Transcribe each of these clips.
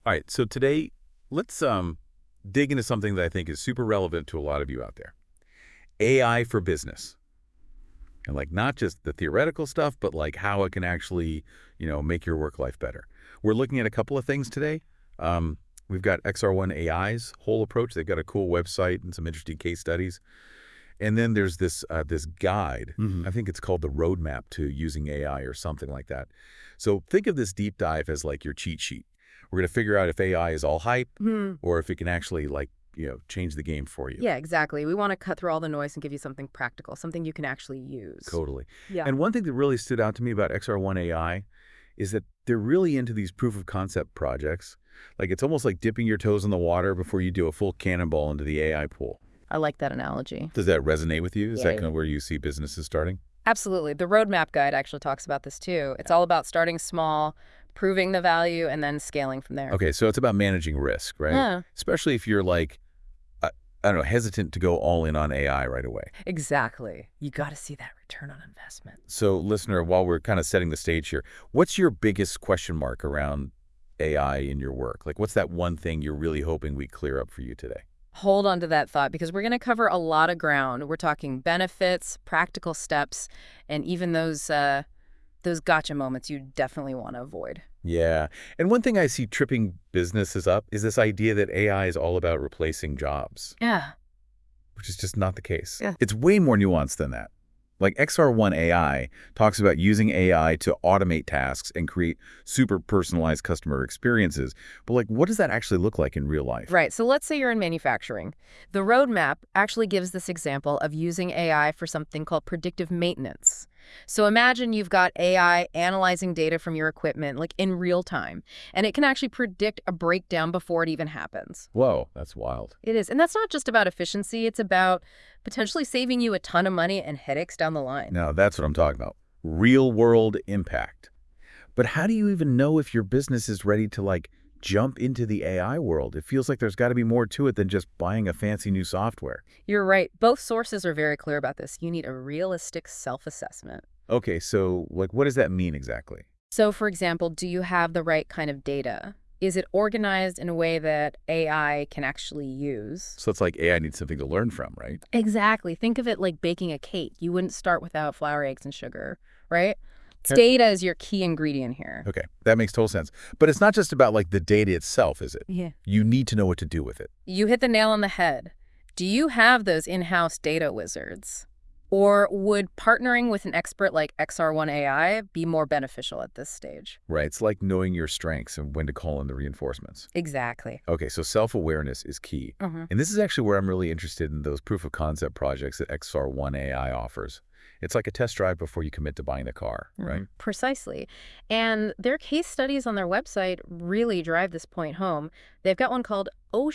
All right, so today let's dig into something that I think is super relevant to a lot of you out there. AI for business. And like not just the theoretical stuff, but like how it can actually, make your work life better. We're looking at a couple of things today. We've got XR1 AI's whole approach. They've got a cool website and some interesting case studies. And then there's this guide. Mhm. I think it's called the Roadmap to Using AI or something like that. So think of this deep dive as like your cheat sheet. We're going to figure out if AI is all hype Hmm. or if it can actually change the game for you. Yeah, exactly. We want to cut through all the noise and give you something practical, something you can actually use. Totally. Yeah. And one thing that really stood out to me about XR1 AI is that they're really into these proof of concept projects. Like it's almost like dipping your toes in the water before you do a full cannonball into the AI pool. I like that analogy. Does that resonate with you? Is Yeah, that yeah. kind of where you see businesses starting? Absolutely. The roadmap guide actually talks about this too. It's all about starting small, proving the value, and then scaling from there. Okay, so it's about managing risk, right? Yeah, Especially if you're like, I don't know, hesitant to go all in on AI right away. exactly. You got to see that return on investment. So listener, while we're kind of setting the stage here, what's your biggest question mark around AI in your work? Like what's that one thing you're really hoping we clear up for you today? Hold on to that thought because we're going to cover a lot of ground. We're talking benefits, practical steps, and even those gotcha moments you definitely want to avoid. Yeah. And one thing I see tripping businesses up is this idea that AI is all about replacing jobs, Yeah. which is just not the case. Yeah. It's way more nuanced than that. Like XR1 AI talks about using AI to automate tasks and create super personalized customer experiences. But like, what does that actually look like in real life? Right. So let's say you're in manufacturing. The roadmap actually gives this example of using AI for something called predictive maintenance. So imagine you've got AI analyzing data from your equipment like in real time, and it can actually predict a breakdown before it even happens. Whoa, that's wild. It is. And that's not just about efficiency, it's about potentially saving you a ton of money and headaches down the line. Now, that's what I'm talking about. Real world impact. But how do you even know if your business is ready to like jump into the AI world? It feels like there's got to be more to it than just buying a fancy new software. You're right. Both sources are very clear about this. You need a realistic self-assessment. Okay, so like what does that mean exactly? So, for example, do you have the right kind of data? Is it organized in a way that AI can actually use? So it's like AI needs something to learn from, right? Exactly. Think of it like baking a cake. You wouldn't start without flour, eggs, and sugar, right? Okay. Data is your key ingredient here. Okay, that makes total sense. But it's not just about like the data itself, is it? Yeah. You need to know what to do with it. You hit the nail on the head. Do you have those in-house data wizards? Or would partnering with an expert like XR1 AI be more beneficial at this stage? Right, it's like knowing your strengths and when to call in the reinforcements. Exactly. Okay, so self-awareness is key. Mhm. And this is actually where I'm really interested in those proof of concept projects that XR1 AI offers. It's like a test drive before you commit to buying the car, right? Precisely. And their case studies on their website really drive this point home. They've got one called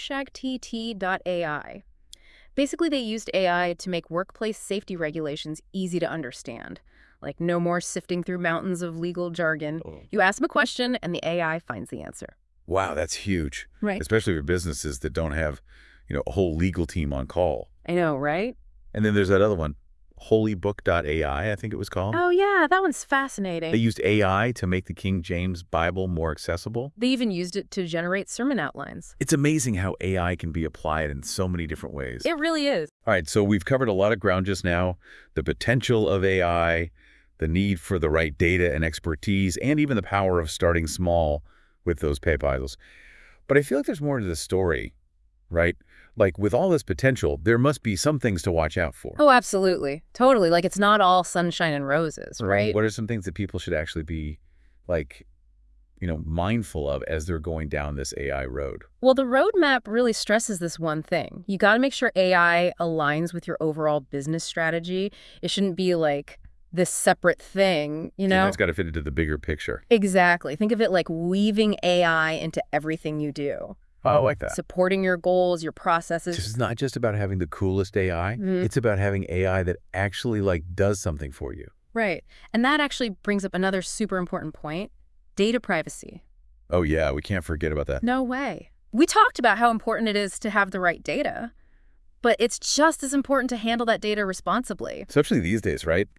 OSHAGTT.ai. Basically, they used AI to make workplace safety regulations easy to understand. Like no more sifting through mountains of legal jargon. Oh. You ask them a question and the AI finds the answer. Wow, that's huge. Right. Especially for businesses that don't have, a whole legal team on call. I know, right? And then there's that other one, holybook.ai, I think it was called. Oh, yeah, that one's fascinating. They used AI to make the King James Bible more accessible. They even used it to generate sermon outlines. It's amazing how AI can be applied in so many different ways. It really is. All right, so we've covered a lot of ground just now, the potential of AI, the need for the right data and expertise, and even the power of starting small with those PayPals. But I feel like there's more to the story, right? Like with all this potential, there must be some things to watch out for. Oh, absolutely. Totally. Like it's not all sunshine and roses, right? What are some things that people should actually be like, mindful of as they're going down this AI road? Well, the roadmap really stresses this one thing. You got to make sure AI aligns with your overall business strategy. It shouldn't be like this separate thing, you know? It's got to fit into the bigger picture. Exactly. Think of it like weaving AI into everything you do. Oh, I like that. Supporting your goals, your processes. It's not just about having the coolest AI. Mhm. It's about having AI that actually like does something for you. Right. And that actually brings up another super important point, data privacy. Oh yeah, we can't forget about that. No way. We talked about how important it is to have the right data, but it's just as important to handle that data responsibly. Especially these days, right? Like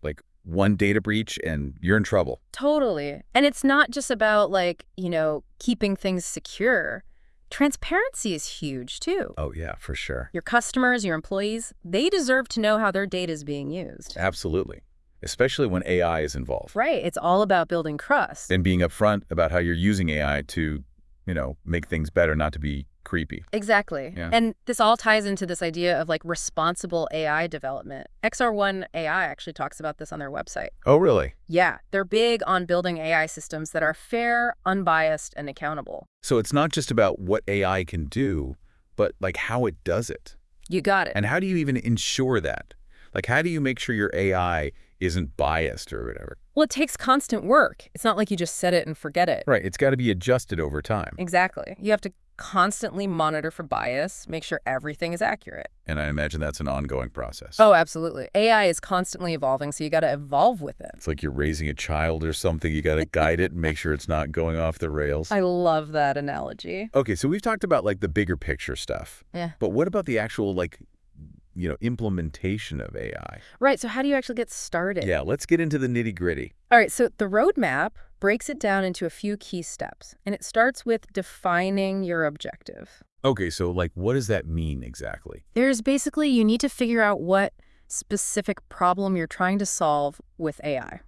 one data breach and you're in trouble. Totally. And it's not just about keeping things secure. Transparency is huge too. Oh, yeah, for sure. Your customers, your employees, they deserve to know how their data is being used. Absolutely. Especially when AI is involved. Right. It's all about building trust. And being upfront about how you're using AI to, make things better, not to be creepy. Exactly. Yeah. And this all ties into this idea of responsible AI development. XR1 AI actually talks about this on their website. Oh, really? Yeah, they're big on building AI systems that are fair, unbiased, and accountable. So it's not just about what AI can do, but how it does it. You got it. And how do you even ensure that? How do you make sure your AI isn't biased or whatever? Well, it takes constant work. It's not like you just set it and forget it. Right. It's got to be adjusted over time. Exactly. You have to constantly monitor for bias, make sure everything is accurate. And I imagine that's an ongoing process. Oh, absolutely. AI is constantly evolving, so you got to evolve with it. It's like you're raising a child or something. You got to guide it and make sure it's not going off the rails. I love that analogy. Okay, so we've talked about the bigger picture stuff. Yeah. But what about the actual implementation of AI? Right, so how do you actually get started? Yeah, let's get into the nitty-gritty. All right, so the roadmap breaks it down into a few key steps, and it starts with defining your objective. Okay, so what does that mean exactly? There's basically, you need to figure out what specific problem you're trying to solve with AI.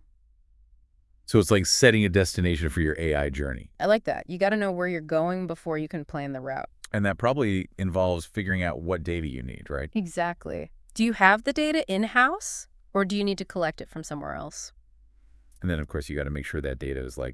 So it's like setting a destination for your AI journey. I like that. You got to know where you're going before you can plan the route. And that probably involves figuring out what data you need, right? Exactly. Do you have the data in-house, or do you need to collect it from somewhere else? And then, of course, you got to make sure that data is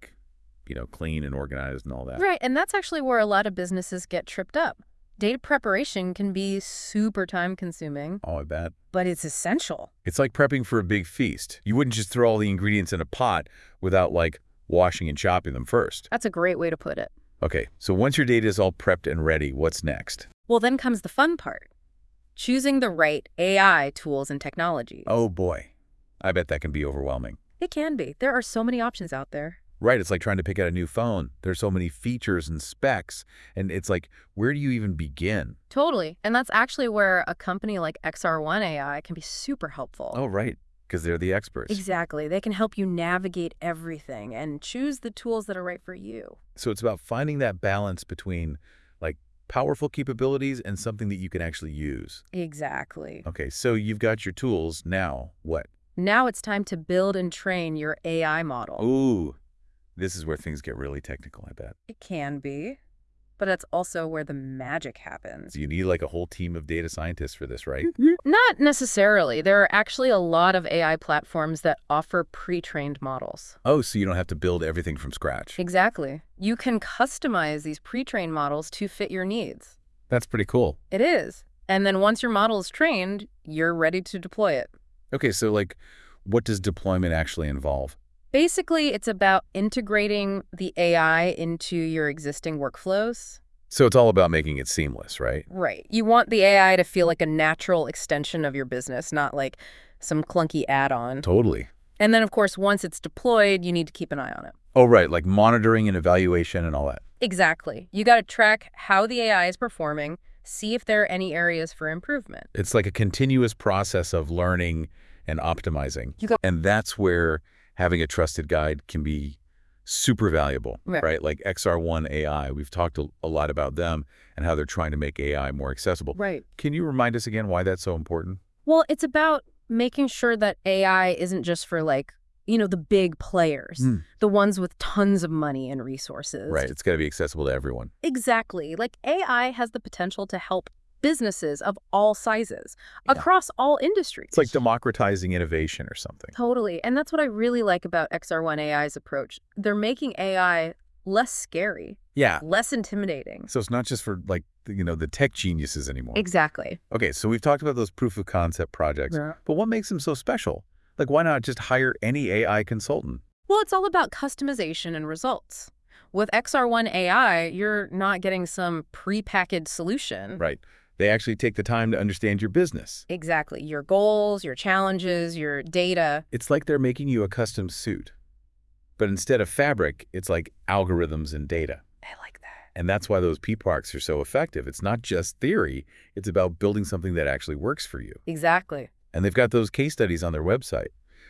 clean and organized and all that. Right, and that's actually where a lot of businesses get tripped up. Data preparation can be super time-consuming. Oh, I bet. But it's essential. It's like prepping for a big feast. You wouldn't just throw all the ingredients in a pot without, washing and chopping them first. That's a great way to put it. Okay, so once your data is all prepped and ready, what's next? Well, then comes the fun part. Choosing the right AI tools and technologies. Oh, boy. I bet that can be overwhelming. It can be. There are so many options out there. Right, it's like trying to pick out a new phone. There's so many features and specs, and it's where do you even begin? Totally. And that's actually where a company like XR1 AI can be super helpful. Oh, right, because they're the experts. Exactly. They can help you navigate everything and choose the tools that are right for you. So it's about finding that balance between, powerful capabilities and something that you can actually use. Exactly. Okay, so you've got your tools. Now, what? Now it's time to build and train your AI model. Ooh, this is where things get really technical, I bet. It can be, but that's also where the magic happens. So you need a whole team of data scientists for this, right? Not necessarily. There are actually a lot of AI platforms that offer pre-trained models. Oh, so you don't have to build everything from scratch. Exactly. You can customize these pre-trained models to fit your needs. That's pretty cool. It is. And then once your model is trained, you're ready to deploy it. Okay, so what does deployment actually involve? Basically, it's about integrating the AI into your existing workflows. So it's all about making it seamless, right? Right. You want the AI to feel like a natural extension of your business, not like some clunky add-on. Totally. And then, of course, once it's deployed, you need to keep an eye on it. Oh, right, monitoring and evaluation and all that. Exactly. You got to track how the AI is performing, see if there are any areas for improvement. It's like a continuous process of learning and optimizing. And that's where having a trusted guide can be super valuable, right? Like XR1 AI, we've talked a lot about them and how they're trying to make AI more accessible. Right. Can you remind us again why that's so important? Well, it's about making sure that AI isn't just for the big players, the ones with tons of money and resources. Right. It's got to be accessible to everyone. Exactly. AI has the potential to help businesses of all sizes across all industries. It's like democratizing innovation or something. Totally. And that's what I really like about XR1 AI's approach. They're making AI less scary. Yeah. Less intimidating. So it's not just for the tech geniuses anymore. Exactly. Okay, so we've talked about those proof of concept projects, but what makes them so special? Why not just hire any AI consultant? Well, it's all about customization and results. With XR1 AI, you're not getting some prepackaged solution. Right. They actually take the time to understand your business. Exactly. Your goals, your challenges, your data. It's like they're making you a custom suit. But instead of fabric, it's like algorithms and data. I like that. And that's why those PPARCs are so effective. It's not just theory. It's about building something that actually works for you. Exactly. And they've got those case studies on their website.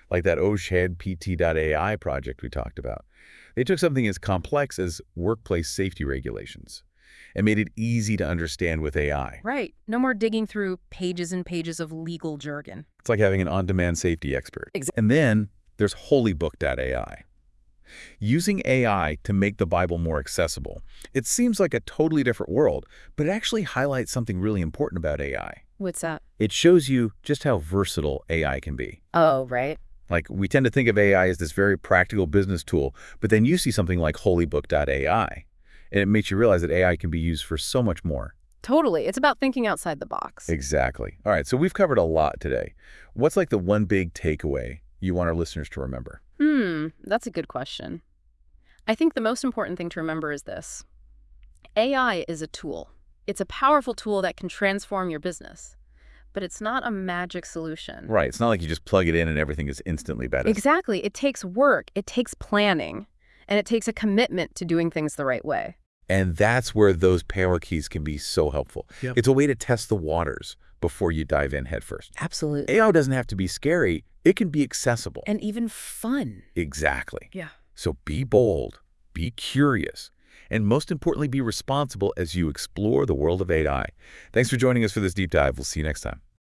like that OSHAD PT.ai project we talked about. They took something as complex as workplace safety regulations and made it easy to understand with AI. Right. No more digging through pages and pages of legal jargon. It's like having an on-demand safety expert. Exactly. And then there's Holybook.ai. Using AI to make the Bible more accessible. It seems like a totally different world, but it actually highlights something really important about AI. What's that? It shows you just how versatile AI can be. Oh, right. Like, we tend to think of AI as this very practical business tool, but then you see something like Holybook.ai, and it makes you realize that AI can be used for so much more. Totally. It's about thinking outside the box. Exactly. All right, so we've covered a lot today. What's like the one big takeaway you want our listeners to remember? That's a good question. I think the most important thing to remember is this. AI is a tool. It's a powerful tool that can transform your business. But it's not a magic solution. Right, it's not like you just plug it in and everything is instantly better. Exactly. It takes work, it takes planning, and it takes a commitment to doing things the right way. And that's where those power keys can be so helpful. Yep. It's a way to test the waters before you dive in headfirst. Absolutely. AI doesn't have to be scary. It can be accessible. And even fun. Exactly. Yeah. So be bold, be curious, and most importantly, be responsible as you explore the world of AI. Thanks for joining us for this deep dive. We'll see you next time.